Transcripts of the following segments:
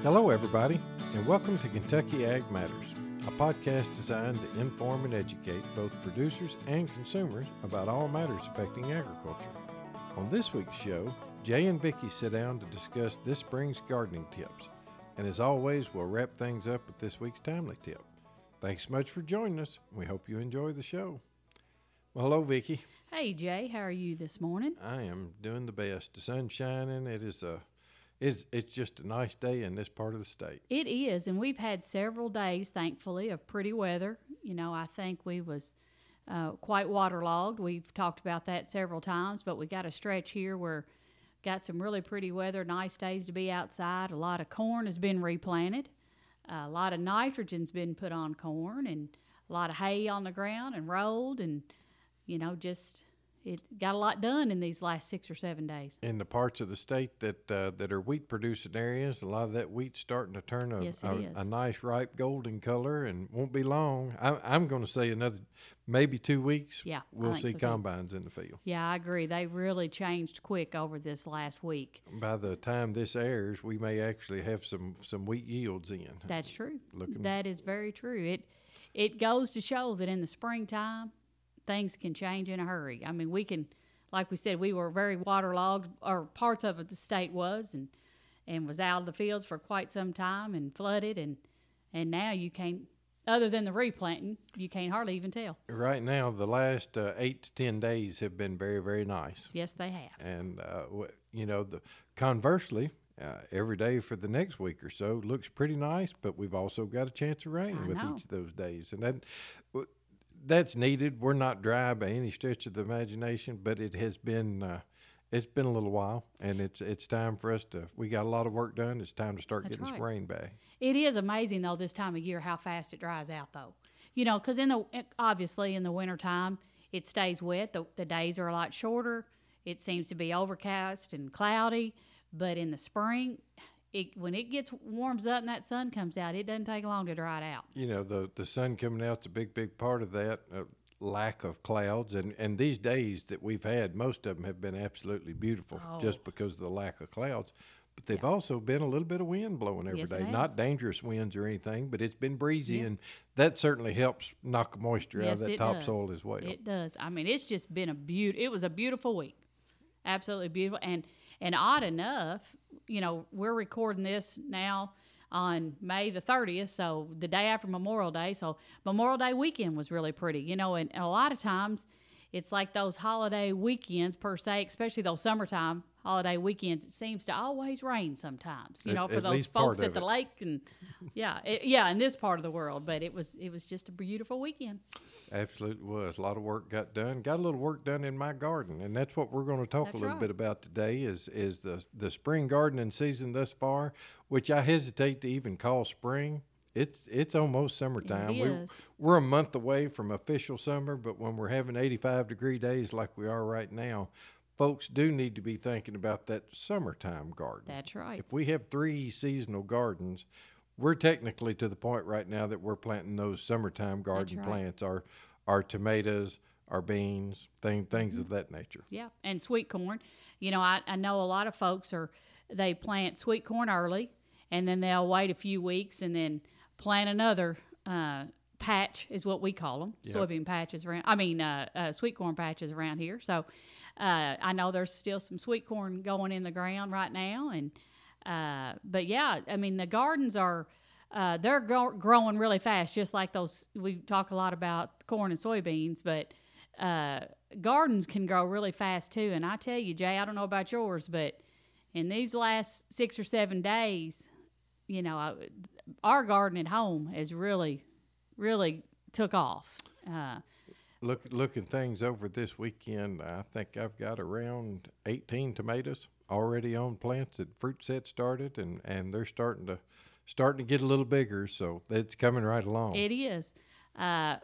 Hello, everybody, and welcome to Kentucky Ag Matters, a podcast designed to inform and educate both producers and consumers about all matters affecting agriculture. On this week's show, Jay and Vicki sit down to discuss this spring's gardening tips, and as always, we'll wrap things up with this week's timely tip. Thanks so much for joining us. We hope you enjoy the show. Well, hello, Vicki. Hey, Jay. How are you this morning? I am doing the best. The sun's shining. It's just a nice day in this part of the state. It is, and we've had several days, thankfully, of pretty weather. You know, I think we was quite waterlogged. We've talked about that several times, but we got a stretch here where got some really pretty weather, nice days to be outside. A lot of corn has been replanted. A lot of nitrogen's been put on corn, and a lot of hay on the ground and rolled, and you know, just it got a lot done in these last 6 or 7 days. In the parts of the state that are wheat producing areas, a lot of that wheat's starting to turn a nice ripe golden color, and won't be long. I'm going to say another maybe 2 weeks. Yeah, we'll see combines in the field. Yeah, I agree. They really changed quick over this last week. By the time this airs, we may actually have some wheat yields in. That's true. That is very true. It goes to show that in the springtime, things can change in a hurry. I mean, we can, like we said, we were very waterlogged, or parts of it the state was, and was out of the fields for quite some time and flooded, and now you can't, other than the replanting, you can't hardly even tell. Right now, the last 8 to 10 days have been very, very nice. Yes, they have. And, conversely, every day for the next week or so looks pretty nice, but we've also got a chance of rain with each of those days. And that's needed. We're not dry by any stretch of the imagination, but it has been it's been a little while, and it's time for us to. We got a lot of work done. It's time to start getting some rain back. It is amazing though this time of year how fast it dries out though. You know, because obviously in the wintertime it stays wet. The days are a lot shorter. It seems to be overcast and cloudy, but in the spring, when it warms up and that sun comes out, it doesn't take long to dry it out. You know, the sun coming out's a big part of that lack of clouds. And these days that we've had, most of them have been absolutely beautiful just because of the lack of clouds. But they've also been a little bit of wind blowing every day. Not dangerous winds or anything, but it's been breezy, and that certainly helps knock the moisture out of that topsoil as well. It does. I mean, it's just been it was a beautiful week. Absolutely beautiful. And odd enough, you know, we're recording this now on May the 30th, so the day after Memorial Day. So Memorial Day weekend was really pretty, you know, and a lot of times it's like those holiday weekends per se, especially those summertime holiday weekends, it seems to always rain sometimes, you know, for those folks at the lake and in this part of the world. But it was just a beautiful weekend. Absolutely was. A lot of work got done. Got a little work done in my garden, and that's what we're going to talk a little bit about today is the spring gardening season thus far, which I hesitate to even call spring. It's almost summertime. We're a month away from official summer, but when we're having 85-degree days like we are right now, folks do need to be thinking about that summertime garden. That's right. If we have 3 seasonal gardens, we're technically to the point right now that we're planting those summertime garden plants, our tomatoes, our beans, things of that nature. Yeah, and sweet corn. You know, I know a lot of folks they plant sweet corn early, and then they'll wait a few weeks and then plant another patch is what we call them, soybean patches sweet corn patches around here. So I know there's still some sweet corn going in the ground right now, and but yeah, I mean the gardens are they're growing really fast, just like those. We talk a lot about corn and soybeans, but gardens can grow really fast too. And I tell you, Jay, I don't know about yours, but in these last 6 or 7 days, you know, our garden at home has really took off. Looking things over this weekend, I think I've got around 18 tomatoes already on plants that fruit set started, and they're starting to get a little bigger, so it's coming right along. It is. I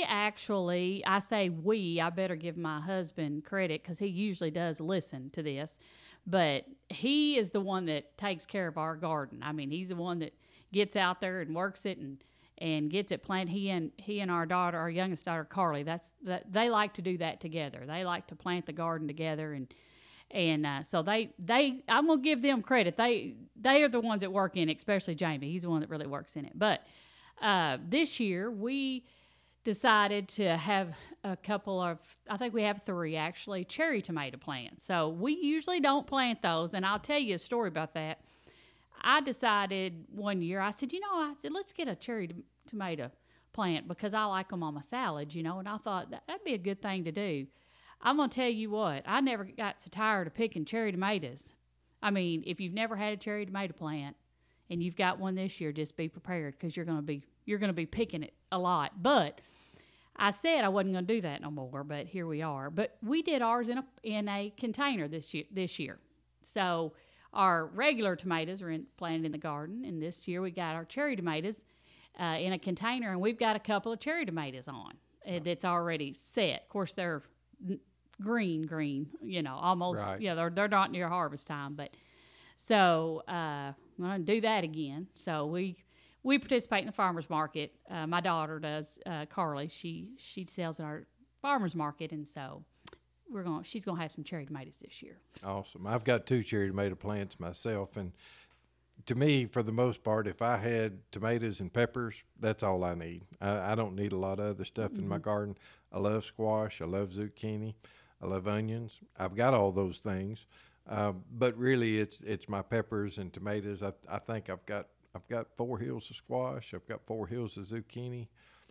better give my husband credit because he usually does listen to this, but he is the one that takes care of our garden. I mean, he's the one that gets out there and works it and gets it planted. He and our daughter, our youngest daughter, Carly, they like to do that together. They like to plant the garden together, And so I'm gonna give them credit. They are the ones that work in it, especially Jamie. He's the one that really works in it. But this year we decided to have a couple of, I think we have 3 actually, cherry tomato plants. So we usually don't plant those, and I'll tell you a story about that. I decided one year, I said, let's get a cherry tomato plant because I like them on my salads, and I thought that'd be a good thing to do. I'm going to tell you what, I never got so tired of picking cherry tomatoes. I mean, if you've never had a cherry tomato plant and you've got one this year, just be prepared because you're going to be picking it a lot. But I said I wasn't going to do that no more, but here we are. But we did ours in a container this year. So our regular tomatoes are planted in the garden, and this year we got our cherry tomatoes in a container, and we've got a couple of cherry tomatoes on that's already set. Of course, they're green, almost. Right. Yeah, they're not near harvest time, but so I'm going to do that again. So we participate in the farmers market. My daughter does, Carly. She sells at our farmers market, and so she's gonna have some cherry tomatoes this year. Awesome. I've got 2 cherry tomato plants myself, and to me, for the most part, if I had tomatoes and peppers, that's all I need. I don't need a lot of other stuff in my garden. I love squash. I love zucchini. I love onions. I've got all those things, but really, it's my peppers and tomatoes. I think I've got 4 hills of squash. I've got 4 hills of zucchini.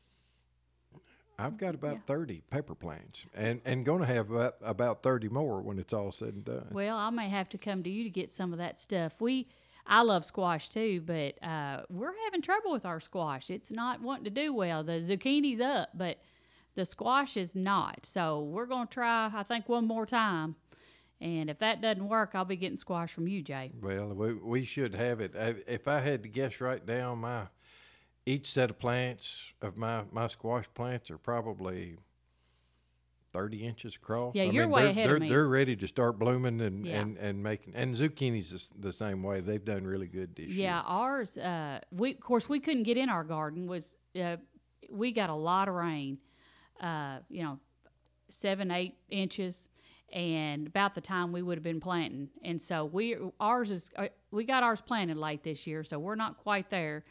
I've got about 30 pepper plants, and going to have about 30 more when it's all said and done. Well, I may have to come to you to get some of that stuff. I love squash too, but we're having trouble with our squash. It's not wanting to do well. The zucchini's up, but the squash is not. So we're going to try, I think, one more time. And if that doesn't work, I'll be getting squash from you, Jay. Well, we should have it. If I had to guess right now, each set of plants of my squash plants are probably 30 inches across. Yeah, you're way ahead of me. They're ready to start blooming and making. And zucchini's the same way. They've done really good this year. Yeah, ours. We couldn't get in our garden. We got a lot of rain. 7-8 inches. And about the time we would have been planting, and so we got ours planted late this year, so we're not quite there,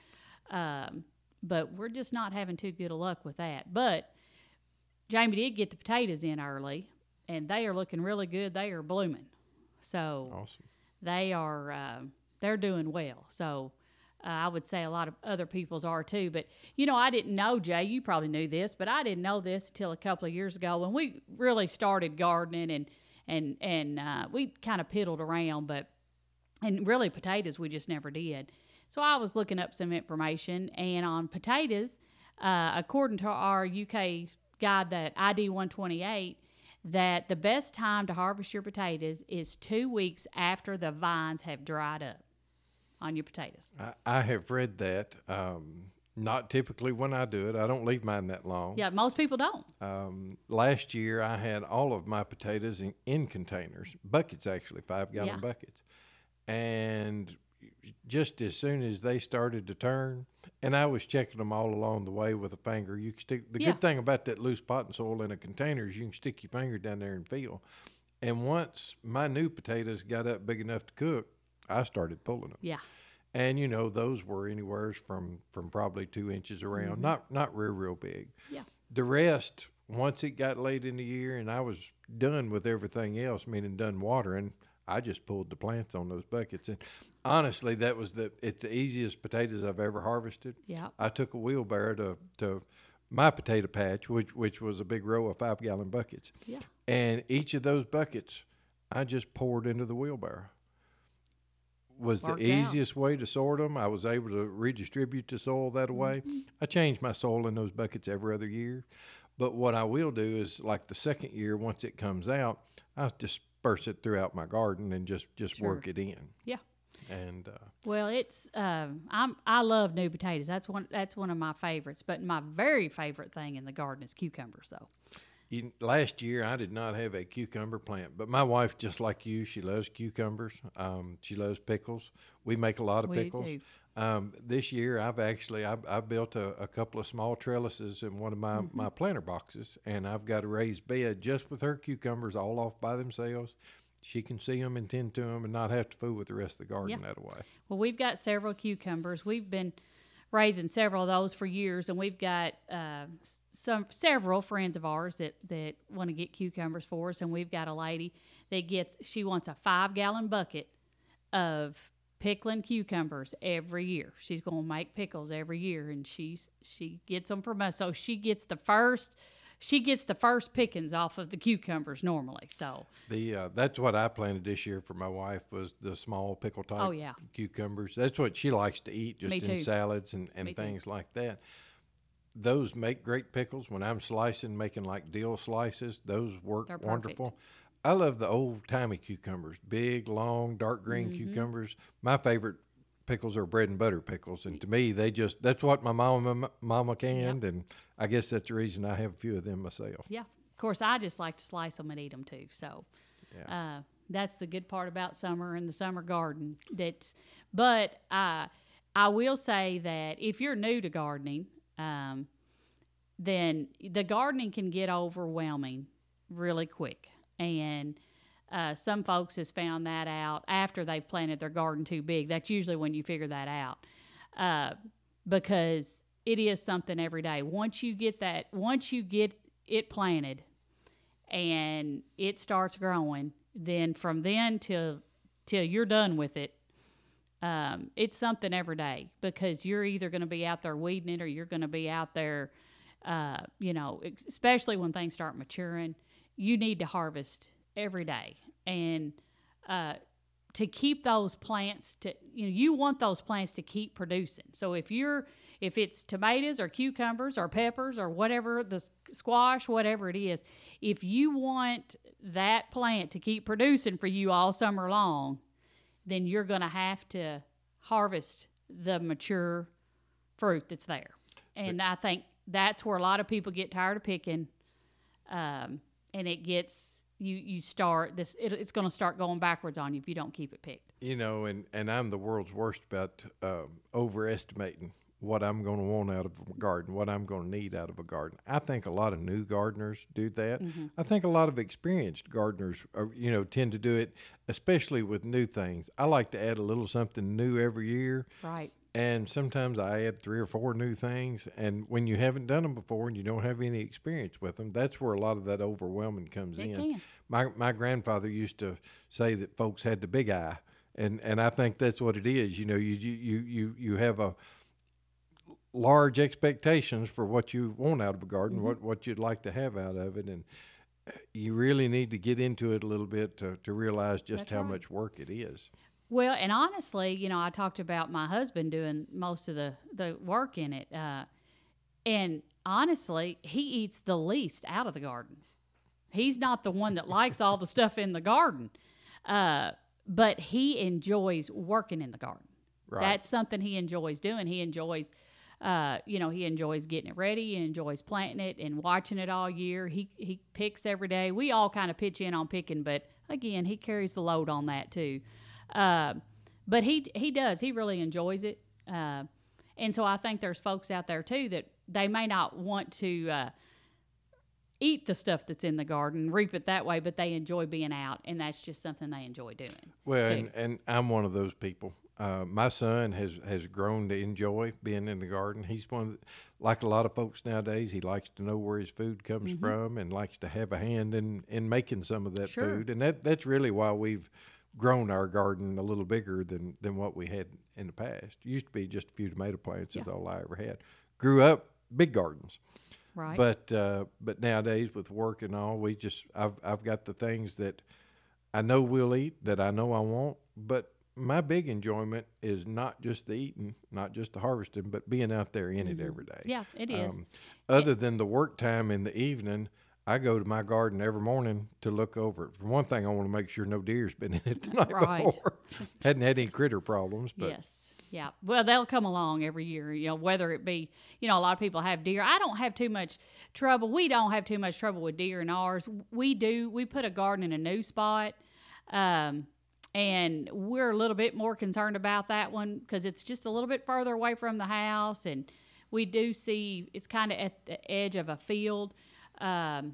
but we're just not having too good of luck with that. But Jamie did get the potatoes in early, and they are looking really good. They are blooming, so awesome. They are they're doing well. So I would say a lot of other people's are too. But, I didn't know, Jay, you probably knew this, but I didn't know this until a couple of years ago when we really started gardening and we kind of piddled around, and really potatoes we just never did. So I was looking up some information, and on potatoes, according to our UK guide, that ID 128, that the best time to harvest your potatoes is 2 weeks after the vines have dried up on your potatoes. I have read that. Not typically when I do it. I don't leave mine that long. Yeah, most people don't. Last year, I had all of my potatoes in containers, buckets actually, 5-gallon buckets. And just as soon as they started to turn, and I was checking them all along the way with a finger. You can stick. The good thing about that loose potting soil in a container is you can stick your finger down there and feel. And once my new potatoes got up big enough to cook, I started pulling them. Yeah. And, those were anywhere from probably 2 inches around, not real big. Yeah. The rest, once it got late in the year and I was done with everything else, meaning done watering, I just pulled the plants on those buckets. And honestly, it's the easiest potatoes I've ever harvested. Yeah. I took a wheelbarrow to my potato patch, which was a big row of 5-gallon buckets. Yeah. And each of those buckets, I just poured into the wheelbarrow. Was the easiest way to sort them. I was able to redistribute the soil that way. I change my soil in those buckets every other year. But what I will do is, like the second year, once it comes out, I disperse it throughout my garden and just work it in. Yeah. And well, it's I love new potatoes. That's one of my favorites. But my very favorite thing in the garden is cucumbers, though. Last year, I did not have a cucumber plant, but my wife, just like you, she loves cucumbers. She loves pickles. We make a lot of pickles. We do. This year, I built a couple of small trellises in one of my planter boxes, and I've got a raised bed just with her cucumbers all off by themselves. she can see them and tend to them and not have to fool with the rest of the garden Yeah. that way. Well, we've got several cucumbers. We've been raising several of those for years, and we've got several friends of ours that want to get cucumbers for us. And we've got a lady that she wants a 5-gallon bucket of pickling cucumbers every year. She's going to make pickles every year, and she gets them from us. So she gets the first pickings off of the cucumbers normally. So that's what I planted this year for my wife, was the small pickle type cucumbers. That's what she likes to eat, just in salads and things like that. Those make great pickles. When I'm making like dill slices, those work wonderful. I love the old-timey cucumbers, big, long, dark green cucumbers. My favorite pickles are bread and butter pickles, and to me, that's what my mama canned, and I guess that's the reason I have a few of them myself. Yeah. Of course, I just like to slice them and eat them too. So that's the good part about summer and the summer garden. But I will say that if you're new to gardening, then the gardening can get overwhelming really quick. And some folks has found that out after they've planted their garden too big. That's usually when you figure that out, because it is something every day. Once you get it planted and it starts growing, then from then till you're done with it, it's something every day, because you're either going to be out there weeding it, or you're going to be out there, especially when things start maturing, you need to harvest every day. And to keep those plants you want those plants to keep producing. So if it's tomatoes or cucumbers or peppers or whatever, the squash, whatever it is, if you want that plant to keep producing for you all summer long, then you're going to have to harvest the mature fruit that's there. And I think that's where a lot of people get tired of picking, and it gets it's going to start going backwards on you if you don't keep it picked. And I'm the world's worst about overestimating what I'm going to want out of a garden, what I'm going to need out of a garden. I think a lot of new gardeners do that. Mm-hmm. I think a lot of experienced gardeners tend to do it, especially with new things. I like to add a little something new every year. Right. And sometimes I add 3 or 4 new things. And when you haven't done them before and you don't have any experience with them, that's where a lot of that overwhelming comes in. My grandfather used to say that folks had the big eye. And I think that's what it is. You have a large expectations for what you want out of a garden, mm-hmm. what you'd like to have out of it. And you really need to get into it a little bit to realize just that's how much work it is. Well, and honestly, I talked about my husband doing most of the work in it. And honestly, he eats the least out of the garden. He's not the one that likes all the stuff in the garden. But he enjoys working in the garden. Right. That's something he enjoys doing. He enjoys, he enjoys getting it ready. He enjoys planting it and watching it all year. He picks every day. We all kind of pitch in on picking, but again, he carries the load on that too. But he does. He really enjoys it. And so I think there's folks out there too that they may not want to eat the stuff that's in the garden, reap it that way, but they enjoy being out, and that's just something they enjoy doing. Well, and I'm one of those people. My son has grown to enjoy being in the garden. He's like a lot of folks nowadays, he likes to know where his food comes mm-hmm. from and likes to have a hand in making some of that food. And that's really why we've grown our garden a little bigger than what we had in the past. It used to be just a few tomato plants. That's all I ever had. Grew up big gardens. Right. But nowadays with work and all, I've got the things that I know we'll eat, that I know I want, but my big enjoyment is not just the eating, not just the harvesting, but being out there in it every day. Yeah, it is. Other than the work time in the evening, I go to my garden every morning to look over it. For one thing, I want to make sure no deer's been in it the night before. Hadn't had any critter problems. But. Yes. Yeah. Well, they'll come along every year, whether it be, a lot of people have deer. I don't have too much trouble. We don't have too much trouble with deer in ours. We do. We put a garden in a new spot. And we're a little bit more concerned about that one because it's just a little bit further away from the house. And we do see it's kind of at the edge of a field.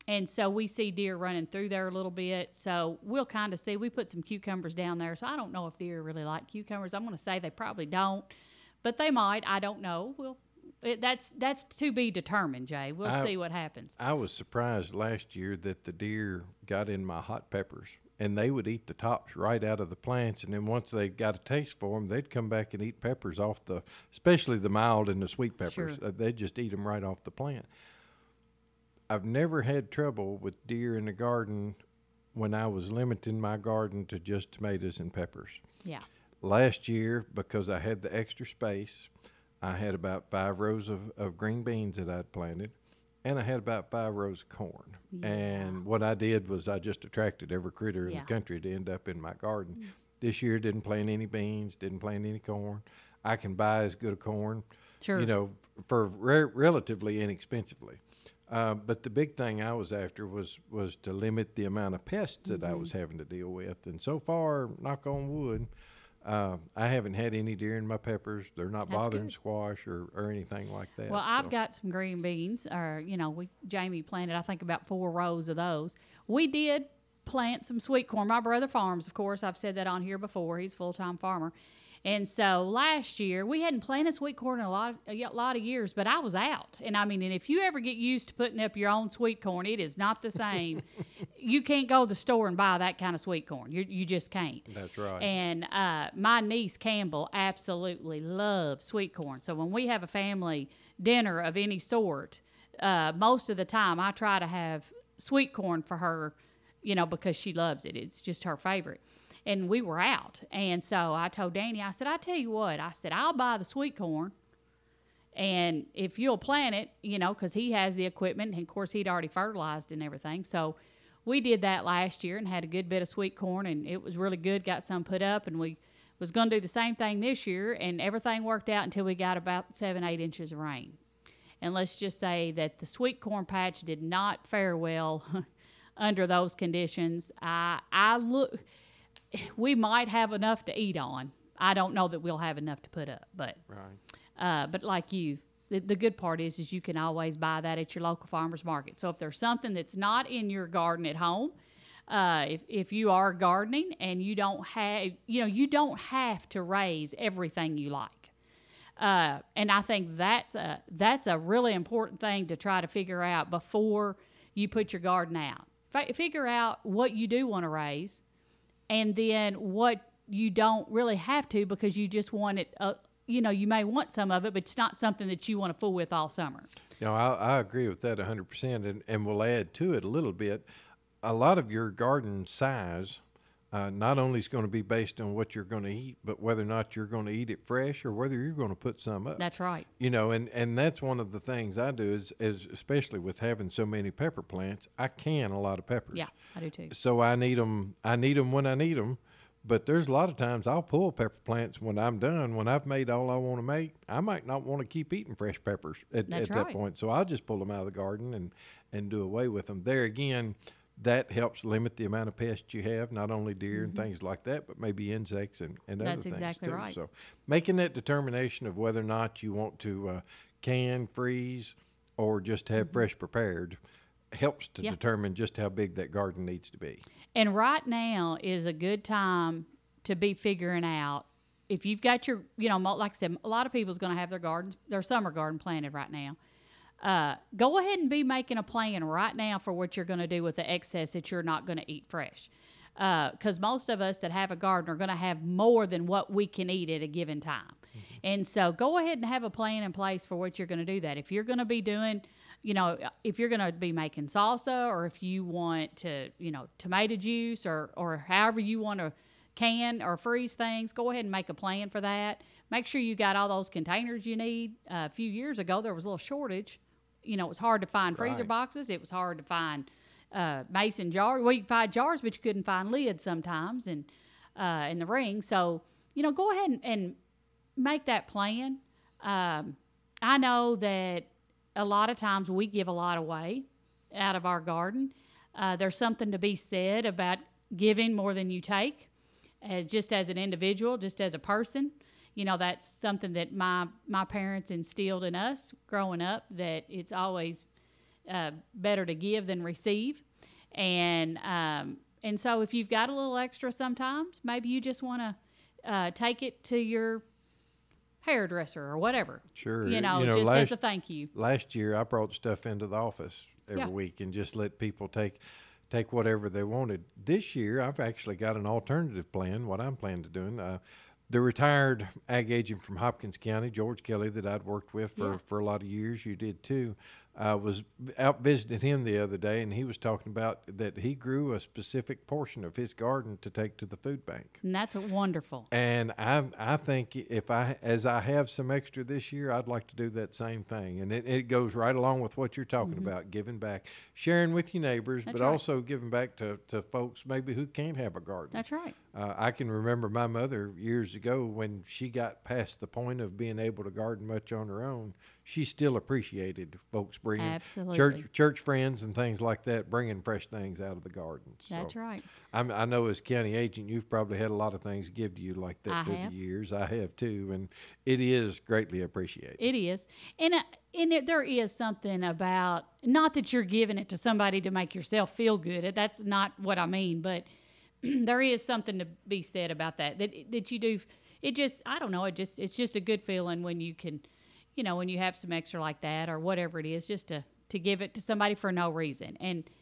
And so we see deer running through there a little bit. So we'll kind of see. We put some cucumbers down there. So I don't know if deer really like cucumbers. I'm going to say they probably don't, but they might. I don't know. That's to be determined, Jay. We'll see what happens. I was surprised last year that the deer got in my hot peppers, and they would eat the tops right out of the plants. And then once they got a taste for them, they'd come back and eat peppers off especially the mild and the sweet peppers. Sure. They'd just eat them right off the plant. I've never had trouble with deer in the garden when I was limiting my garden to just tomatoes and peppers. Yeah. Last year, because I had the extra space, I had about 5 rows of green beans that I'd planted, and I had about 5 rows of corn. Yeah. And what I did was I just attracted every critter in the country to end up in my garden. Mm. This year, didn't plant any beans, didn't plant any corn. I can buy as good a corn, for relatively inexpensively. But the big thing I was after was to limit the amount of pests that I was having to deal with. And so far, knock on wood, I haven't had any deer in my peppers. They're not bothering squash or anything like that. Well, I've got some green beans. Jamie planted, I think, about 4 rows of those. We did plant some sweet corn. My brother farms, of course. I've said that on here before. He's a full-time farmer. And so last year, we hadn't planted sweet corn in a lot of years, but I was out. And if you ever get used to putting up your own sweet corn, it is not the same. You can't go to the store and buy that kind of sweet corn. You just can't. That's right. And my niece, Campbell, absolutely loves sweet corn. So when we have a family dinner of any sort, most of the time I try to have sweet corn for her, because she loves it. It's just her favorite. And we were out. And so I told Danny, I said, I tell you what, I said, I'll buy the sweet corn. And if you'll plant it, because he has the equipment. And, of course, he'd already fertilized and everything. So we did that last year and had a good bit of sweet corn. And it was really good, got some put up. And we was going to do the same thing this year. And everything worked out until we got about 7-8 inches of rain. And let's just say that the sweet corn patch did not fare well under those conditions. We might have enough to eat on. I don't know that we'll have enough to put up, but right. But like you, the good part is you can always buy that at your local farmer's market. So if there's something that's not in your garden at home, if you are gardening and you don't have to raise everything you like. And I think that's a really important thing to try to figure out before you put your garden out. Figure out what you do want to raise. And then what you don't really have to because you just want it, you may want some of it, but it's not something that you want to fool with all summer. I agree with that 100%. And we'll add to it a little bit. A lot of your garden size not only is going to be based on what you're going to eat, but whether or not you're going to eat it fresh or whether you're going to put some up. That's right. And that's one of the things I do is especially with having so many pepper plants, I can a lot of peppers. Yeah, I do too. So I need them when I need them. But there's a lot of times I'll pull pepper plants when I'm done. When I've made all I want to make, I might not want to keep eating fresh peppers at that point. So I'll just pull them out of the garden and do away with them. There again, that helps limit the amount of pests you have, not only deer and things like that, but maybe insects and other things. That's exactly too. right. So making that determination of whether or not you want to can, freeze, or just have fresh prepared helps to determine just how big that garden needs to be. And right now is a good time to be figuring out if you've got your, like I said, a lot of people's going to have their summer garden planted right now. Go ahead and be making a plan right now for what you're going to do with the excess that you're not going to eat fresh. Because most of us that have a garden are going to have more than what we can eat at a given time. Mm-hmm. And so go ahead and have a plan in place for what you're going to do that. If you're going to be doing, if you're going to be making salsa or if you want to, tomato juice or however you want to can or freeze things, go ahead and make a plan for that. Make sure you got all those containers you need. A few years ago, there was a little shortage. It was hard to find freezer boxes. It was hard to find mason jars. Well, you could find jars, but you couldn't find lids sometimes and in the ring. So, go ahead and make that plan. I know that a lot of times we give a lot away out of our garden. There's something to be said about giving more than you take, just as an individual, just as a person. That's something that my parents instilled in us growing up, that it's always better to give than receive. And so if you've got a little extra sometimes, maybe you just want to take it to your hairdresser or whatever. Sure. Just as a thank you. Last year, I brought stuff into the office every week and just let people take whatever they wanted. This year, I've actually got an alternative plan, what I'm planning to do. The retired ag agent from Hopkins County, George Kelly, that I'd worked with for a lot of years, you did too, was out visiting him the other day, and he was talking about that he grew a specific portion of his garden to take to the food bank. And that's wonderful. And I think as I have some extra this year, I'd like to do that same thing. And it goes right along with what you're talking about, giving back, sharing with your neighbors, but also giving back to folks maybe who can't have a garden. That's right. I can remember my mother years ago when she got past the point of being able to garden much on her own. She still appreciated folks bringing church friends and things like that, bringing fresh things out of the garden. So that's right. I know as county agent, you've probably had a lot of things give to you like that through the years. I have too, and it is greatly appreciated. It is, and there is something about, not that you're giving it to somebody to make yourself feel good. That's not what I mean, but there is something to be said about that you do. It just, I don't know. It's just a good feeling when you can, when you have some extra like that or whatever it is, just to give it to somebody for no reason.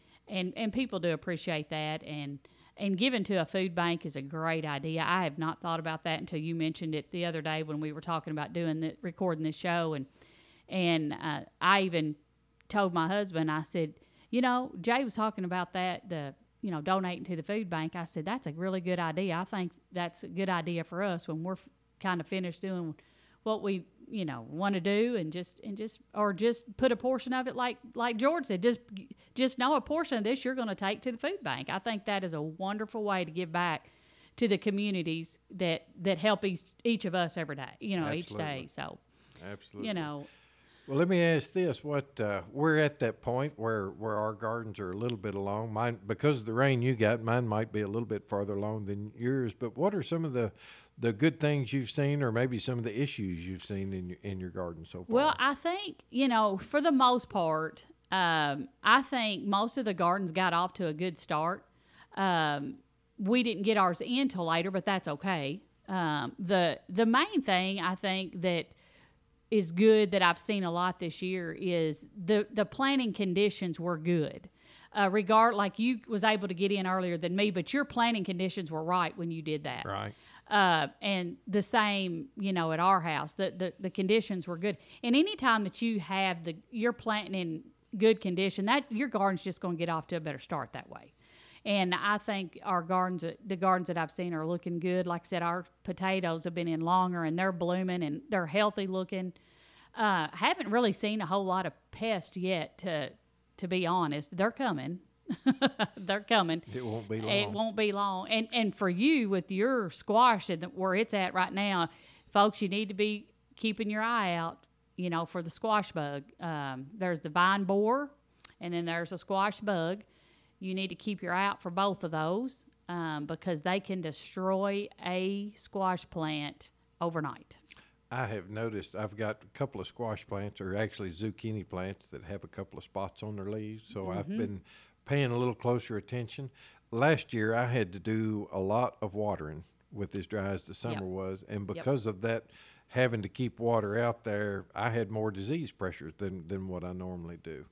And people do appreciate that. And giving to a food bank is a great idea. I have not thought about that until you mentioned it the other day when we were talking about recording this show. And I even told my husband, I said, Jay was talking about that, donating to the food bank. I said, that's a really good idea. I think that's a good idea for us when we're kind of finished doing what we, want to do, and just put a portion of it, like George said, just know a portion of this you're going to take to the food bank. I think that is a wonderful way to give back to the communities that help each of us every day, each day. So, absolutely. Well, let me ask this: we're at that point where our gardens are a little bit along. Mine, because of the rain you got, mine might be a little bit farther along than yours. But what are some of the good things you've seen, or maybe some of the issues you've seen in your garden so far? Well, I think for the most part, I think most of the gardens got off to a good start. We didn't get ours in till later, but that's okay. The main thing I think that is good that I've seen a lot this year is the planting conditions were good. Like you was able to get in earlier than me, but your planting conditions were right when you did that. Right. And the same, at our house, the conditions were good. And anytime that you have you're planting in good condition, that your garden's just going to get off to a better start that way. And I think the gardens that I've seen are looking good. Like I said, our potatoes have been in longer and they're blooming and they're healthy looking. Haven't really seen a whole lot of pests yet, to be honest. They're coming. They're coming. It won't be long. It won't be long. And for you with your squash and where it's at right now, folks, you need to be keeping your eye out, for the squash bug. There's the vine borer, and then there's a squash bug. You need to keep your eye out for both of those because they can destroy a squash plant overnight. I have noticed I've got a couple of squash plants, or actually zucchini plants, that have a couple of spots on their leaves. So I've been paying a little closer attention. Last year, I had to do a lot of watering with as dry as the summer was. And because of that, having to keep water out there, I had more disease pressures than what I normally do.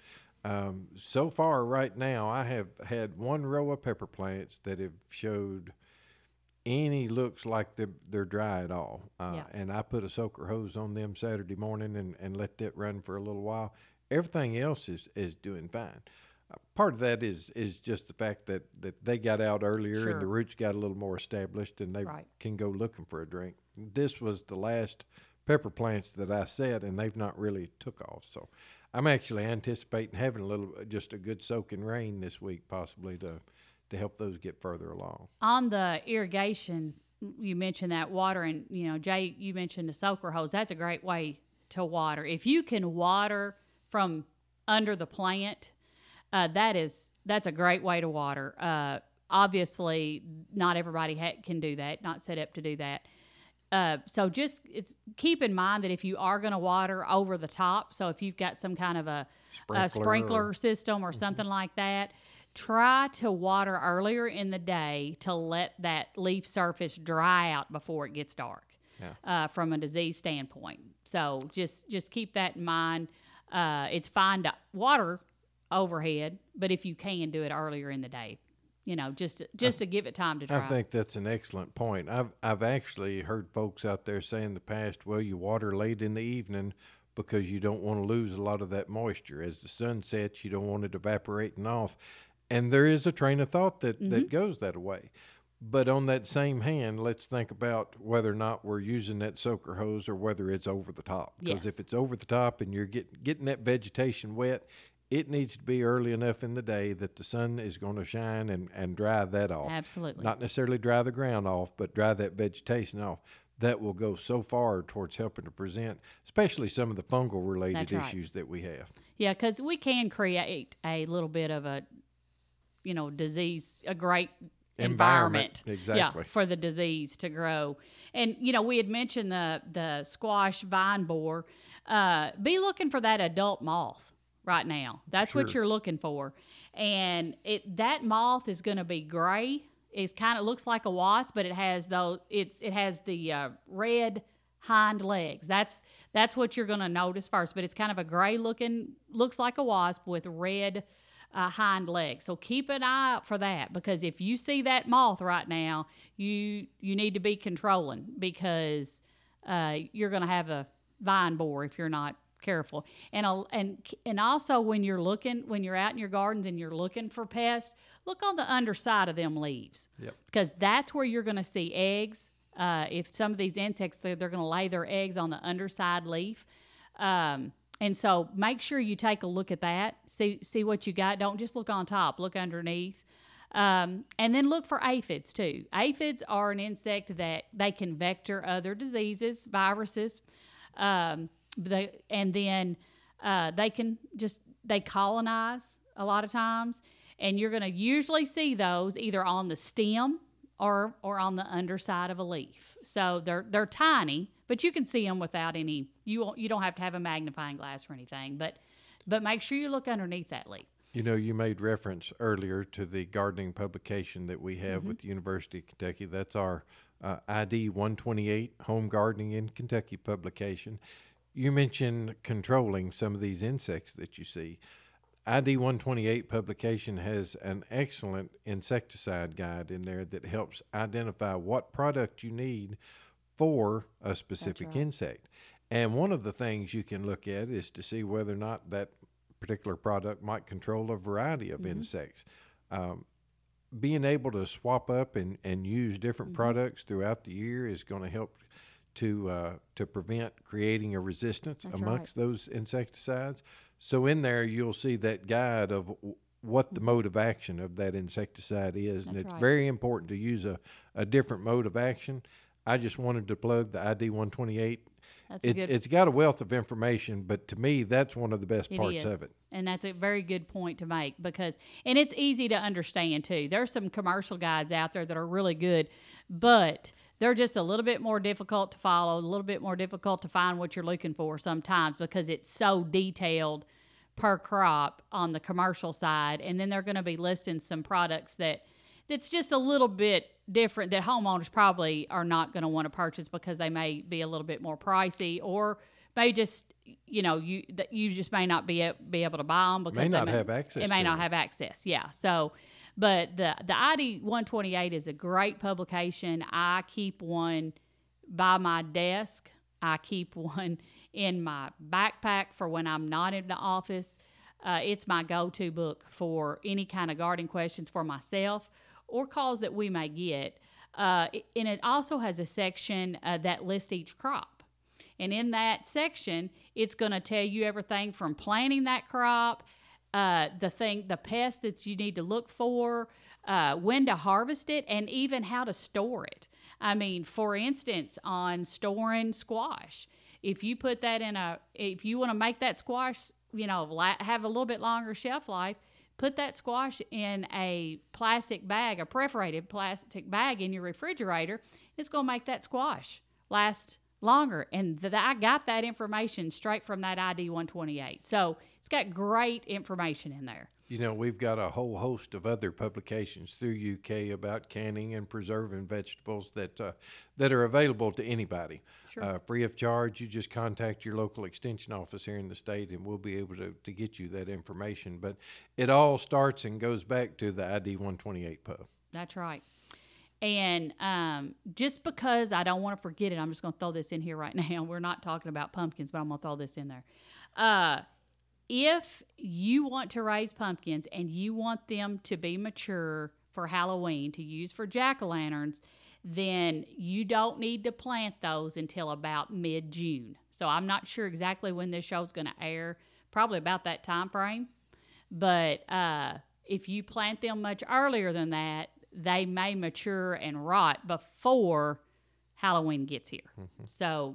So far right now, I have had one row of pepper plants that have showed any looks like they're dry at all. And I put a soaker hose on them Saturday morning and let that run for a little while. Everything else is doing fine. Part of that is just the fact that they got out earlier and the roots got a little more established and they can go looking for a drink. This was the last pepper plants that I set, and they've not really took off. So I'm actually anticipating having just a good soaking rain this week, possibly to help those get further along. On the irrigation, you mentioned that water, and Jay, you mentioned the soaker hose. That's a great way to water. If you can water from under the plant, that's a great way to water. Obviously, not everybody can do that, not set up to do that. So just keep in mind that if you are going to water over the top, so if you've got some kind of a sprinkler system or something like that, try to water earlier in the day to let that leaf surface dry out before it gets dark. From a disease standpoint. So just keep that in mind. It's fine to water overhead, but if you can, do it earlier in the day. Just to give it time to dry. I think that's an excellent point. I've actually heard folks out there say in the past, well, you water late in the evening because you don't want to lose a lot of that moisture. As the sun sets, you don't want it evaporating off. And there is a train of thought that goes that way. But on that same hand, let's think about whether or not we're using that soaker hose or whether it's over the top. Because if it's over the top and you're getting that vegetation wet, it needs to be early enough in the day that the sun is going to shine and dry that off. Absolutely. Not necessarily dry the ground off, but dry that vegetation off. That will go so far towards helping to present, especially some of the fungal related issues that we have. Yeah, because we can create a little bit of a, disease, a great environment. Exactly. Yeah, for the disease to grow. And, we had mentioned the squash vine borer. Be looking for that adult moth right now. That's what you're looking for. And that moth is going to be gray. It kind of looks like a wasp, but it has the red hind legs. That's what you're going to notice first. But it's kind of a gray looking, looks like a wasp with red hind legs. So keep an eye out for that, because if you see that moth right now, you need to be controlling, because you're going to have a vine borer if you're not careful. And also when you're out in your gardens and you're looking for pests, look on the underside of them leaves. Yep. Because that's where you're going to see eggs. If some of these insects, they're going to lay their eggs on the underside leaf. And so make sure you take a look at that. See what you got. Don't just look on top. Look underneath. And then look for aphids too. Aphids are an insect that they can vector other diseases, viruses. They colonize a lot of times, and you're going to usually see those either on the stem or on the underside of a leaf. So they're tiny, but you can see them without any. You don't have to have a magnifying glass or anything, but make sure you look underneath that leaf. You made reference earlier to the gardening publication that we have with the University of Kentucky. That's our ID 128 Home Gardening in Kentucky publication. You mentioned controlling some of these insects that you see. ID 128 publication has an excellent insecticide guide in there that helps identify what product you need for a specific insect. And one of the things you can look at is to see whether or not that particular product might control a variety of insects. Being able to swap up and use different products throughout the year is going to help to prevent creating a resistance amongst those insecticides. So in there, you'll see that guide of what the mode of action of that insecticide is. And it's very important to use a different mode of action. I just wanted to plug the ID 128. It's got a wealth of information, but to me, that's one of the best parts of it. And that's a very good point to make, and it's easy to understand too. There's some commercial guides out there that are really good, but they're just a little bit more difficult to follow, a little bit more difficult to find what you're looking for sometimes, because it's so detailed per crop on the commercial side. And then they're going to be listing some products that's just a little bit different that homeowners probably are not going to want to purchase because they may be a little bit more pricey, or may just, you just may not be able to buy them because may not have access. It may not have access. Yeah. So, but the ID 128 is a great publication. I keep one by my desk. I keep one in my backpack for when I'm not in the office. It's my go-to book for any kind of gardening questions for myself or calls that we may get. And it also has a section that lists each crop. And in that section, it's going to tell you everything from planting that crop, the pest that you need to look for, when to harvest it, and even how to store it. I mean, for instance, on storing squash, if you put that if you want to make that squash, have a little bit longer shelf life, put that squash in a plastic bag, a perforated plastic bag in your refrigerator. It's going to make that squash last longer. And I got that information straight from that ID 128. So it's got great information in there. You know, we've got a whole host of other publications through UK about canning and preserving vegetables that are available to anybody. Sure. Free of charge. You just contact your local extension office here in the state, and we'll be able to get you that information. But it all starts and goes back to the ID 128 pub. That's right. And just because I don't want to forget it, I'm just going to throw this in here right now. We're not talking about pumpkins, but I'm going to throw this in there. If you want to raise pumpkins and you want them to be mature for Halloween to use for jack-o'-lanterns, then you don't need to plant those until about mid-June. So I'm not sure exactly when this show's going to air, probably about that time frame. But if you plant them much earlier than that, they may mature and rot before Halloween gets here. Mm-hmm. So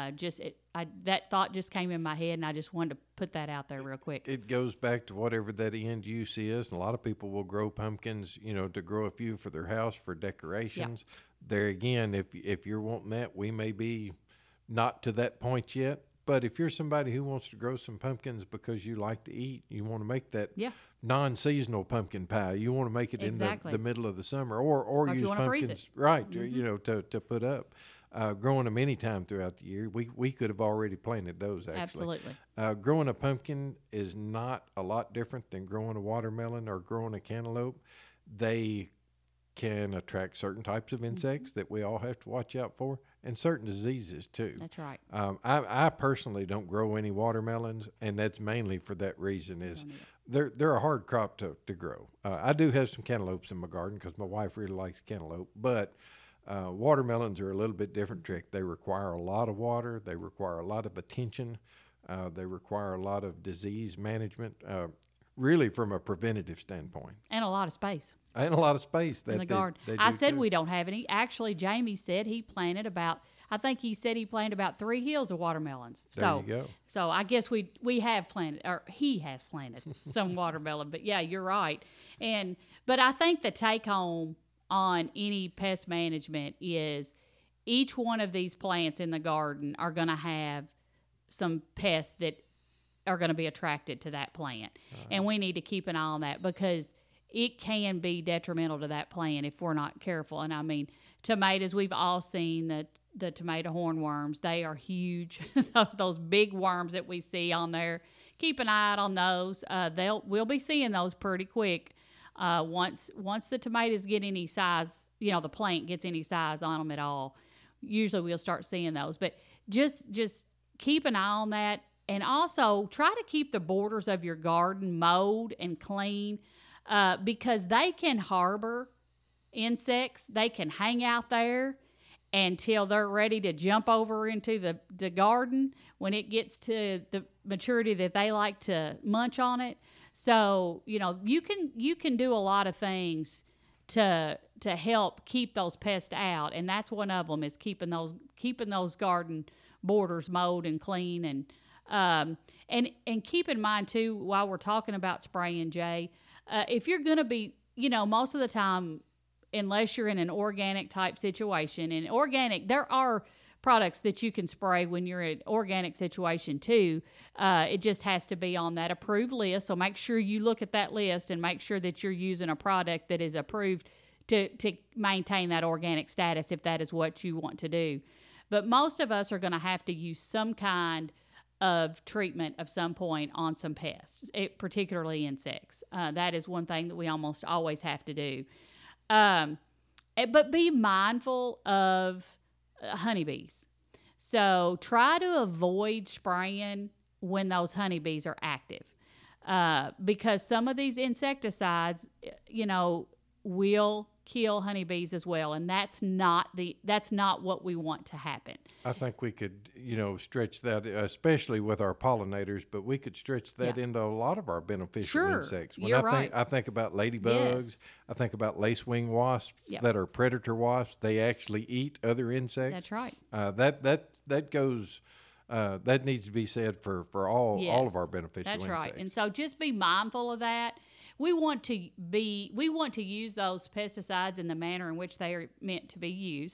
that thought just came in my head, and I just wanted to put that out there real quick. It goes back to whatever that end use is. And a lot of people will grow pumpkins, to grow a few for their house for decorations. Yep. There again, if you're wanting that, we may be not to that point yet. But if you're somebody who wants to grow some pumpkins because you like to eat, you want to make that non-seasonal pumpkin pie. You want to make it in the middle of the summer, or use pumpkins, right? Mm-hmm. To put up. Growing them any time throughout the year, we could have already planted those. Actually, absolutely. Growing a pumpkin is not a lot different than growing a watermelon or growing a cantaloupe. They can attract certain types of insects that we all have to watch out for, and certain diseases too. That's right. I personally don't grow any watermelons, and that's mainly for that reason. Is they're a hard crop to grow. I do have some cantaloupes in my garden because my wife really likes cantaloupe, but watermelons are a little bit different trick. They require a lot of water. They require a lot of attention. They require a lot of disease management, really from a preventative standpoint. And a lot of space. And a lot of space in the garden. I said we don't have any. Actually, Jamie said he planted about 3 hills of watermelons. There you go. So I guess we have planted, or he has planted some watermelon. But yeah, you're right. But I think the take home on any pest management is each one of these plants in the garden are going to have some pests that are going to be attracted to that plant. Right. And we need to keep an eye on that because it can be detrimental to that plant if we're not careful. And I mean, tomatoes, we've all seen the tomato hornworms. They are huge. those big worms that we see on there. Keep an eye out on those. We'll be seeing those pretty quick. Once the tomatoes get any size, the plant gets any size on them at all, usually we'll start seeing those. But just keep an eye on that. And also try to keep the borders of your garden mowed and clean because they can harbor insects. They can hang out there until they're ready to jump over into the garden when it gets to the maturity that they like to munch on it. So, you can do a lot of things to help keep those pests out, and that's one of them is keeping those garden borders mowed and clean, and keep in mind too while we're talking about spraying, Jay, if you're going to be, most of the time, unless you're in an organic type situation, and organic, there are products that you can spray when you're in an organic situation too. It just has to be on that approved list. So make sure you look at that list and make sure that you're using a product that is approved to maintain that organic status if that is what you want to do. But most of us are going to have to use some kind of treatment of some point on some pests, particularly insects. That is one thing that we almost always have to do. But be mindful of honeybees. So try to avoid spraying when those honeybees are active because some of these insecticides, will kill honeybees as well, and that's not what we want to happen. I think we could, stretch that, especially with our pollinators, but we could stretch that into a lot of our beneficial insects. When I think about ladybugs, I think about lacewing wasps that are predator wasps. They actually eat other insects. That's right. That goes. That needs to be said for all of our beneficial insects. That's right. And so just be mindful of that. We want to use those pesticides in the manner in which they are meant to be used.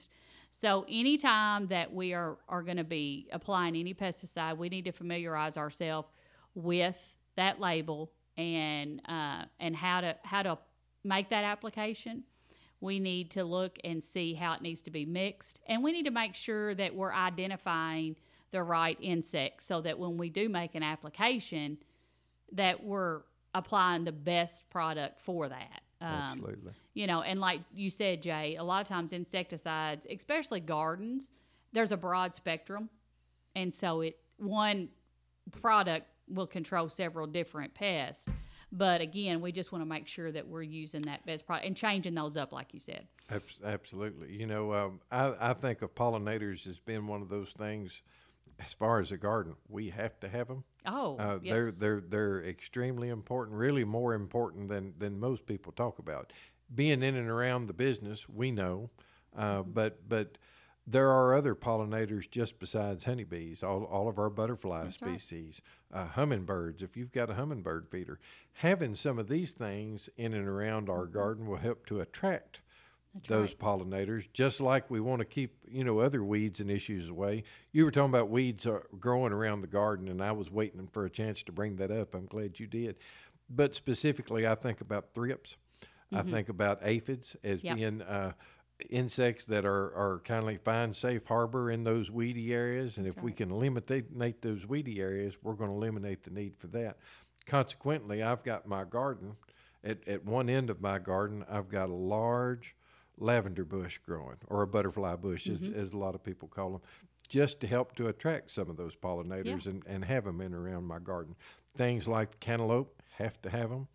So anytime that we are going to be applying any pesticide, we need to familiarize ourselves with that label and how to make that application. We need to look and see how it needs to be mixed, and we need to make sure that we're identifying the right insects so that when we do make an application, that we're applying the best product for that. Absolutely. You know, and like you said, Jay, a lot of times insecticides, especially gardens, there's a broad spectrum, and so one product will control several different pests. But again, we just want to make sure that we're using that best product and changing those up, like you said. Absolutely. You know, I think of pollinators as being one of those things. As far as a garden, we have to have them. Oh, yes. They're extremely important, really more important than most people talk about. Being in and around the business, we know, but there are other pollinators just besides honeybees. All of our butterfly species, hummingbirds. If you've got a hummingbird feeder, having some of these things in and around our garden will help to attract those pollinators, just like we want to keep, other weeds and issues away. You were talking about weeds growing around the garden, and I was waiting for a chance to bring that up. I'm glad you did. But specifically, I think about thrips. I think about aphids as being insects that are kind of like find safe harbor in those weedy areas. And if we can eliminate those weedy areas, we're going to eliminate the need for that. Consequently, I've got my garden. At one end of my garden, I've got a large lavender bush growing, or a butterfly bush, as a lot of people call them, just to help to attract some of those pollinators and have them in around my garden. Things like cantaloupe, have to have them.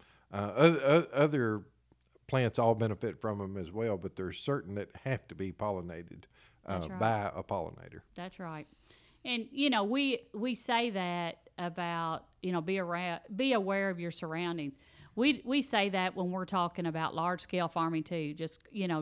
Other plants all benefit from them as well, but there's certain that have to be pollinated by a pollinator. That's right. And, we say that about, be aware of your surroundings. We say that when we're talking about large scale farming too. Just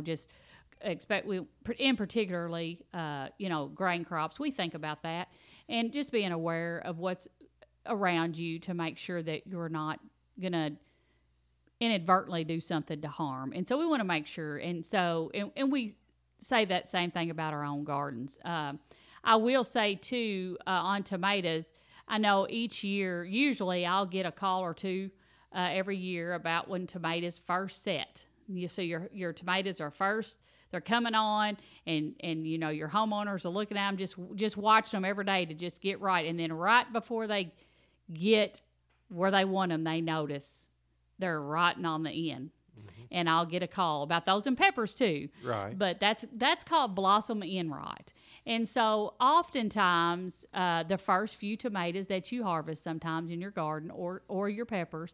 expect in particularly grain crops. We think about that, and just being aware of what's around you to make sure that you're not gonna inadvertently do something to harm. And so we want to make sure. And so and we say that same thing about our own gardens. I will say too on tomatoes. I know each year, usually I'll get a call or two every year about when tomatoes first set. So your tomatoes are first, they're coming on, and your homeowners are looking at them, just watch them every day to just get right. And then right before they get where they want them, they notice they're rotting on the end. And I'll get a call about those, and peppers too. Right. But that's called blossom end rot. And so oftentimes the first few tomatoes that you harvest sometimes in your garden or your peppers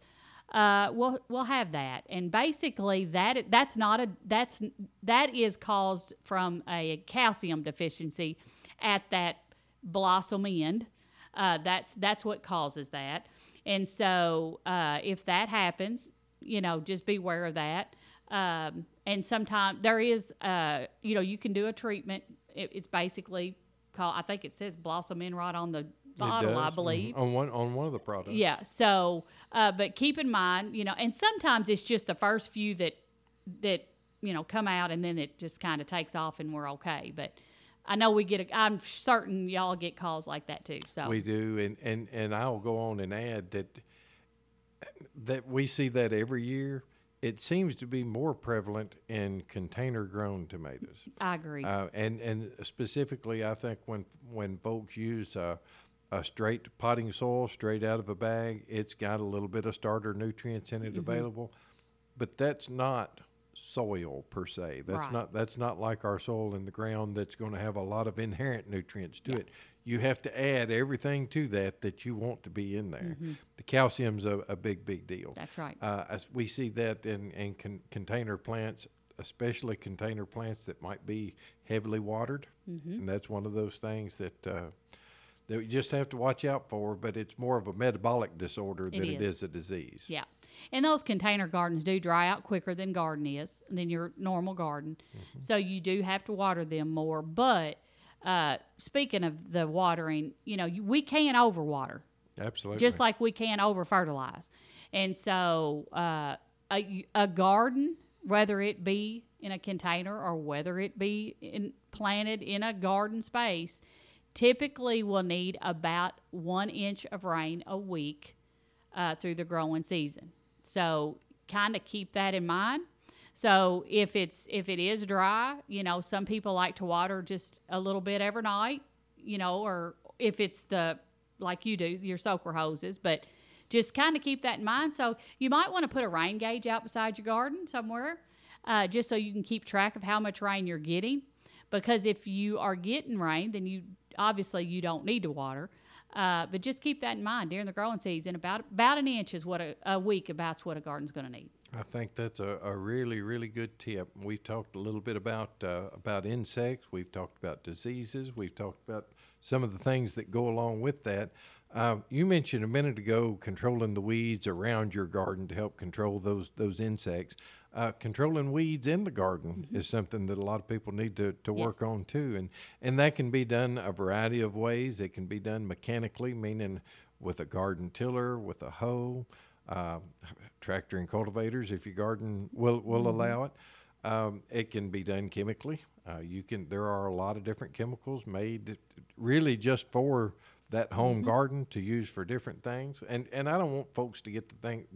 will have that. And basically that is caused from a calcium deficiency at that blossom end. That's what causes that. And so if that happens, just beware of that. And sometimes there is, you can do a treatment. It's basically called, I think it says blossom end rot on the bottle, I believe. On one of the products. Yeah. So, but keep in mind, and sometimes it's just the first few that come out, and then it just kind of takes off and we're okay. But I know I'm certain y'all get calls like that too. So we do. And I'll go on and add that we see that every year. It seems to be more prevalent in container-grown tomatoes. I agree. And specifically, I think when folks use a straight potting soil straight out of a bag, it's got a little bit of starter nutrients in it available, but that's not soil per se. That's not like our soil in the ground that's going to have a lot of inherent nutrients to it. You have to add everything to that you want to be in there. The calcium's a big deal. That's right. As we see that in container plants, especially container plants that might be heavily watered, and that's one of those things that you just have to watch out for. But it's more of a metabolic disorder than it is a disease. Yeah. And those container gardens do dry out quicker than your normal garden. So you do have to water them more. But speaking of the watering, we can't overwater. Absolutely. Just like we can't over-fertilize. And so a garden whether it be in a container or whether it be planted in a garden space, typically will need about 1 inch of rain a week through the growing season. So kind of keep that in mind. So if it is dry, some people like to water just a little bit every night, or if it's like you do, your soaker hoses, but just kind of keep that in mind. So you might want to put a rain gauge out beside your garden somewhere, just so you can keep track of how much rain you're getting. Because if you are getting rain, then you don't need to water. But just keep that in mind during the growing season. About 1 inch is what a week about's what a garden's going to need. I think that's a really, really good tip. We've talked a little bit about insects. We've talked about diseases. We've talked about some of the things that go along with that. You mentioned a minute ago controlling the weeds around your garden to help control those insects. Controlling weeds in the garden is something that a lot of people need to work on too. And that can be done a variety of ways. It can be done mechanically, meaning with a garden tiller, with a hoe, tractor and cultivators if your garden will allow it. It can be done chemically. There are a lot of different chemicals made really just for that home garden to use for different things. And I don't want folks to get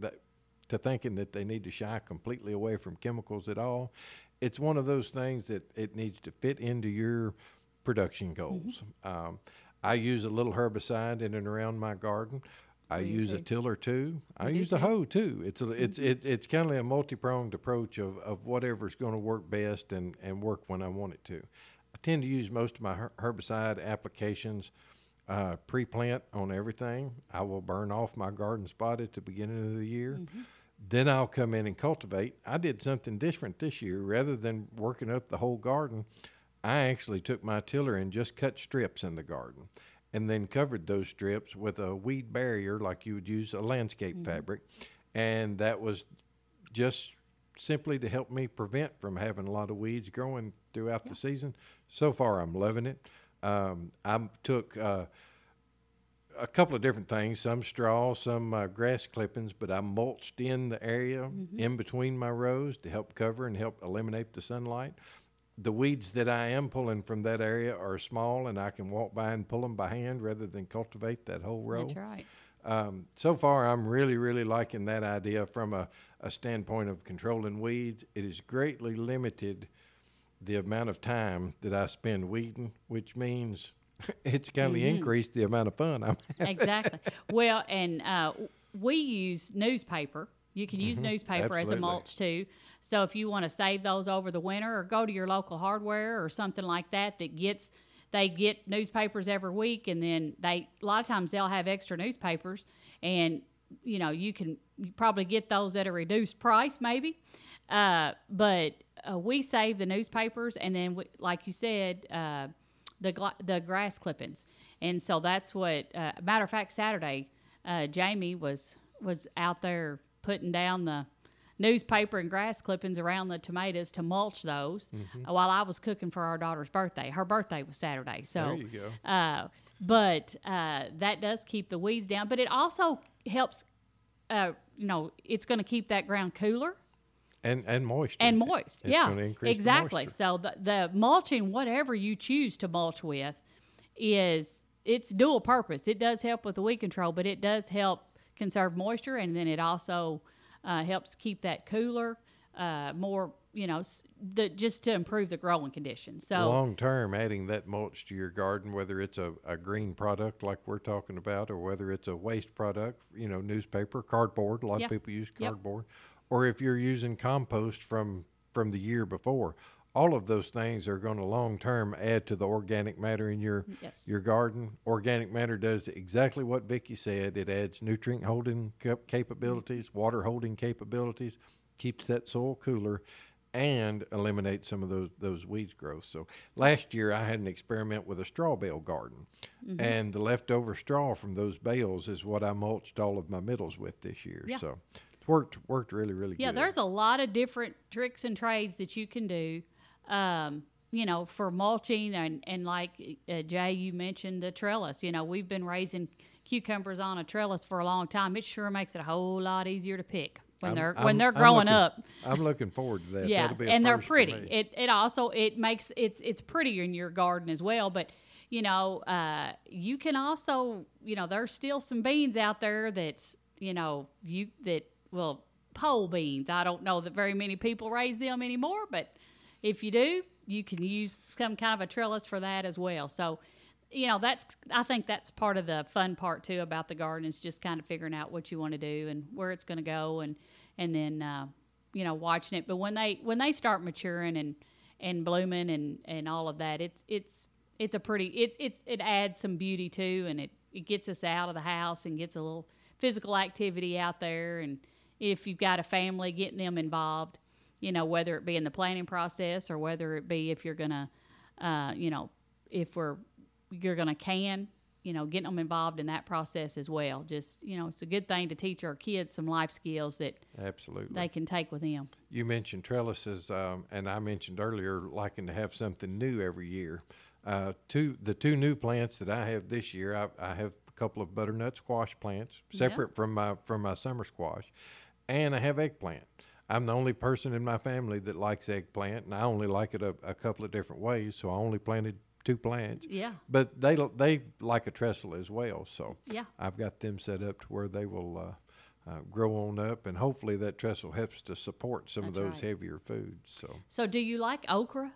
to thinking that they need to shy completely away from chemicals at all. It's one of those things that it needs to fit into your production goals. I use a little herbicide in and around my garden. I use a tiller too. I use a hoe too. It's kind of a multi-pronged approach of whatever's going to work best and work when I want it to. I tend to use most of my herbicide applications pre-plant on everything. I will burn off my garden spot at the beginning of the year. Then I'll come in and cultivate. I did something different this year. Rather than working up the whole garden, I actually took my tiller and just cut strips in the garden, and then covered those strips with a weed barrier like you would use a landscape fabric. And that was just simply to help me prevent from having a lot of weeds growing throughout the season. So far, I'm loving it. I took a couple of different things, some straw, some grass clippings, but I mulched in the area in between my rows to help cover and help eliminate the sunlight. The weeds that I am pulling from that area are small, and I can walk by and pull them by hand rather than cultivate that whole row. That's right. So far, I'm really, really liking that idea from a standpoint of controlling weeds. It has greatly limited the amount of time that I spend weeding, which means it's kind of increased the amount of fun I'm having. Exactly. Well, and we use newspaper. You can use newspaper as a mulch too. So if you want to save those over the winter, or go to your local hardware or something like that they get newspapers every week, and then a lot of times they'll have extra newspapers, and you probably get those at a reduced price maybe. But we save the newspapers, and then like you said, the grass clippings. And so that's what, matter of fact, Saturday, Jamie was out there putting down the newspaper and grass clippings around the tomatoes to mulch those while I was cooking for our daughter's birthday. Her birthday was Saturday. So, there you go. But that does keep the weeds down. But it also helps, it's going to keep that ground cooler. And moist. And moist, it's going to increase exactly. the moisture. So the mulching, whatever you choose to mulch with, it's dual purpose. It does help with the weed control, but it does help conserve moisture, and then it also helps keep that cooler, more, just to improve the growing conditions. So long term, adding that mulch to your garden, whether it's a green product like we're talking about, or whether it's a waste product, newspaper, cardboard. A lot of people use cardboard. Or if you're using compost from the year before, all of those things are going to long-term add to the organic matter in your garden. Organic matter does exactly what Vicki said. It adds nutrient holding capabilities, water holding capabilities, keeps that soil cooler, and eliminates some of those weeds growth. So last year I had an experiment with a straw bale garden, and the leftover straw from those bales is what I mulched all of my middles with this year. Yeah. So worked really, really good. Yeah, there's a lot of different tricks and trades that you can do, for mulching. And like Jay, you mentioned the trellis. We've been raising cucumbers on a trellis for a long time. It sure makes it a whole lot easier to pick. when they're growing up. I'm looking forward to that. Yes, That'll be a and they're first for pretty. me. It also makes it's prettier in your garden as well. But you can also there's still some beans out there that's pole beans. I don't know that very many people raise them anymore, but if you do, you can use some kind of a trellis for that as well. So, I think that's part of the fun part too about the garden is just kind of figuring out what you want to do and where it's going to go, and then watching it. But when they start maturing and blooming and all of that, it adds some beauty too, and it gets us out of the house and gets a little physical activity out there. And if you've got a family, getting them involved, whether it be in the planning process or whether it be if you're gonna, you're gonna can, getting them involved in that process as well. Just it's a good thing to teach our kids some life skills that absolutely they can take with them. You mentioned trellises, and I mentioned earlier liking to have something new every year. The two new plants that I have this year, I have a couple of butternut squash plants separate from my summer squash, and I have eggplant. I'm the only person in my family that likes eggplant, and I only like it a couple of different ways, so I only planted 2 plants. Yeah. But they like a trestle as well, so yeah, I've got them set up to where they will grow on up, and hopefully that trestle helps to support some of those heavier foods. So do you like okra?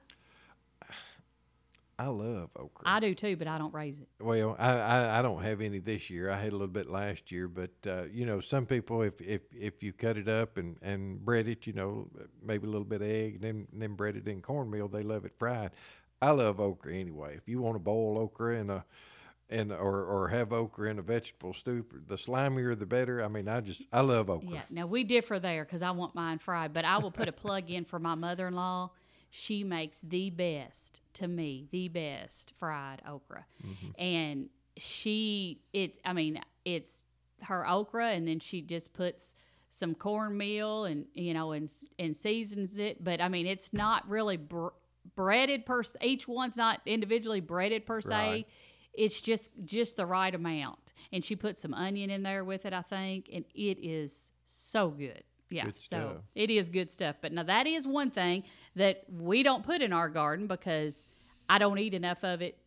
I love okra. I do too, but I don't raise it. Well, I don't have any this year. I had a little bit last year, but some people, if you cut it up and bread it, maybe a little bit of egg, and then bread it in cornmeal, they love it fried. I love okra anyway. If you want to boil okra or have okra in a vegetable stew, the slimier the better. I mean, I love okra. Yeah. Now we differ there because I want mine fried, but I will put a plug in for my mother-in-law. She makes the best fried okra. Mm-hmm. And it's her okra, and then she just puts some cornmeal and seasons it. But I mean, it's not really breaded each one's not individually breaded per se. Right. It's just the right amount. And she puts some onion in there with it, I think, and it is so good. Yeah, good so stuff. It is good stuff. But now that is one thing that we don't put in our garden because I don't eat enough of it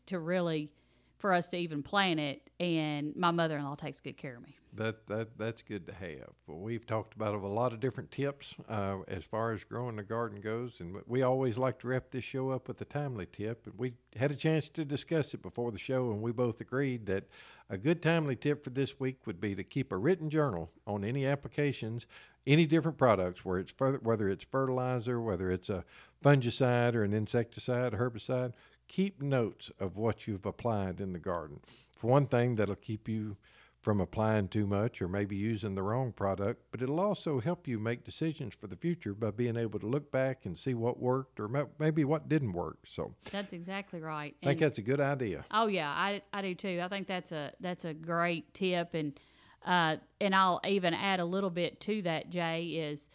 for us to even plant it. And my mother-in-law takes good care of me. That's good to have. Well, we've talked about a lot of different tips as far as growing the garden goes, and we always like to wrap this show up with a timely tip. And we had a chance to discuss it before the show, and we both agreed that a good timely tip for this week would be to keep a written journal on any applications, any different products, whether it's fertilizer, whether it's a fungicide or an insecticide, herbicide. Keep notes of what you've applied in the garden. For one thing, that'll keep you from applying too much or maybe using the wrong product, but it'll also help you make decisions for the future by being able to look back and see what worked or maybe what didn't work. So that's exactly right. I think that's a good idea. Oh yeah, I do too. I think that's a great tip, and I'll even add a little bit to that, Jay, is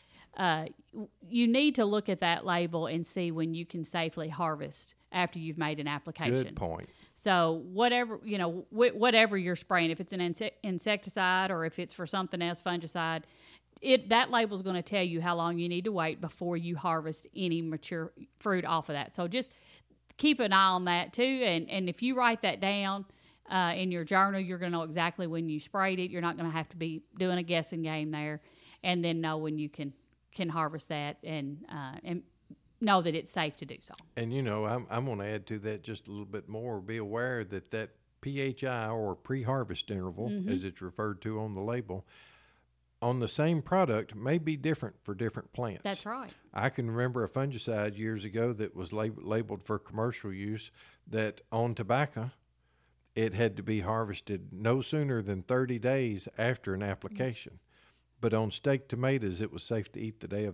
you need to look at that label and see when you can safely harvest after you've made an application. Good point. So whatever you're spraying, if it's an insecticide or if it's for something else, fungicide, that label is going to tell you how long you need to wait before you harvest any mature fruit off of that. So just keep an eye on that too. And if you write that down in your journal, you're going to know exactly when you sprayed it. You're not going to have to be doing a guessing game there, and then know when you can harvest that and know that it's safe to do so. And I'm going to add to that just a little bit more. Be aware that PHI, or pre-harvest interval, mm-hmm. as it's referred to on the label, on the same product may be different for different plants. That's right. I can remember a fungicide years ago that was labeled for commercial use, that on tobacco, it had to be harvested no sooner than 30 days after an application. Mm-hmm. But on steak tomatoes, it was safe to eat the day of,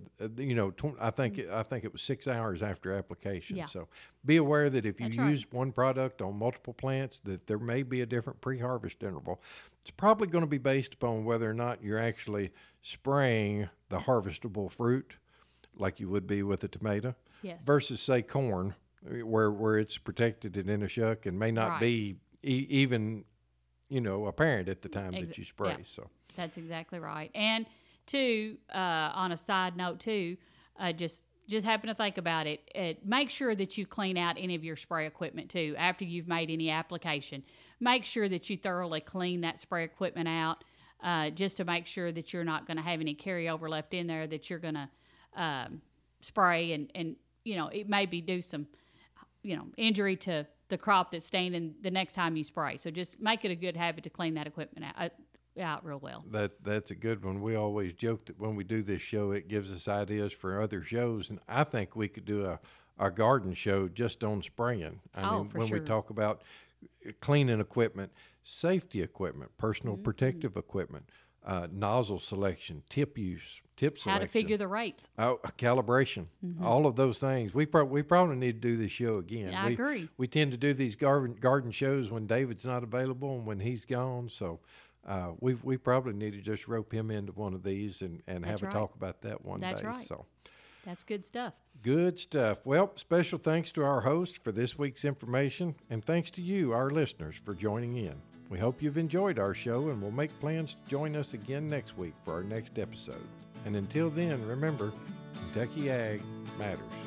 I think it was 6 hours after application. Yeah. So be aware that if you That's use right. one product on multiple plants, that there may be a different pre-harvest interval. It's probably going to be based upon whether or not you're actually spraying the harvestable fruit like you would be with a tomato, yes. versus, say, corn, where it's protected and in a shuck and may not right. be even apparent at the time that you spray. Yeah. So that's exactly right. And Too, on a side note too, just happen to think about it. Make sure that you clean out any of your spray equipment too after you've made any application. Make sure that you thoroughly clean that spray equipment out, just to make sure that you're not going to have any carryover left in there that you're going to spray and it maybe do some injury to the crop that's standing the next time you spray. So just make it a good habit to clean that equipment out real well. That's a good one. We always joke that when we do this show, it gives us ideas for other shows, and I think we could do a garden show just on spraying. When we talk about cleaning equipment, safety equipment, personal protective equipment, nozzle selection, tip selection, how to figure the rates, calibration, all of those things. We probably need to do this show again. I agree. We tend to do these garden shows when David's not available and when he's gone, so we probably need to just rope him into one of these and have a talk about that one day. That's right. So that's good stuff. Good stuff. Well, special thanks to our host for this week's information, and thanks to you, our listeners, for joining in. We hope you've enjoyed our show, and we'll make plans to join us again next week for our next episode. And until then, remember, Kentucky Ag matters.